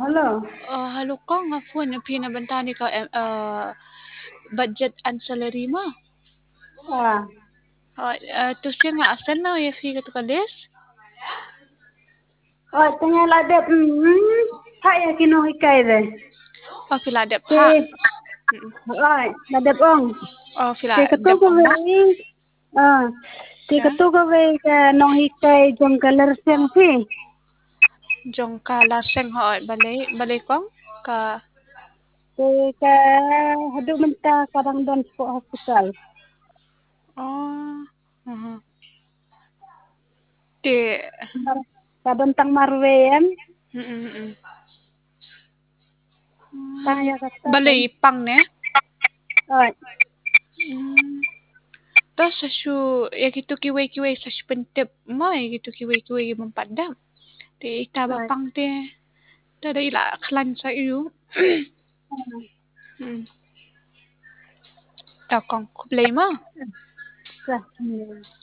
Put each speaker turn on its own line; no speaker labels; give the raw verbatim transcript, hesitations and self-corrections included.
halo.
Uh, halo Kang, afwan na pinabanta ni ka eh, uh, budget and salary mo.
Ah,
Uh, uh, to siya nga asan na ya siya ka kalis?
oh, tanya lade hmm, tak ya kino hikai de.
Oh, Philadelp
Ke,
ha. Mm.
oh, lade ong.
Oh,
Ke ketu
Philadelp
ko
ang
we.
na.
Ah, ke
Ya.
ketu ko we ke no hikai jong color sem si.
Jong ka laseng ho balay balay Kang ka
Ke ke hadu menta kadang don sport hospital.
oh. Uh-huh. Di
Kadang tang marwean,
mm
tang ya kata don.
balay pang ne.
Oh,
Mm. Tas sa shu ya gitu kiway-kiway sa pentep mo ya gitu kiway-kiway mong padam. Di itaba
oh.
pang te. Tada ila klan sa iyo. Hmm. Tao kong kublay mo.
Sah.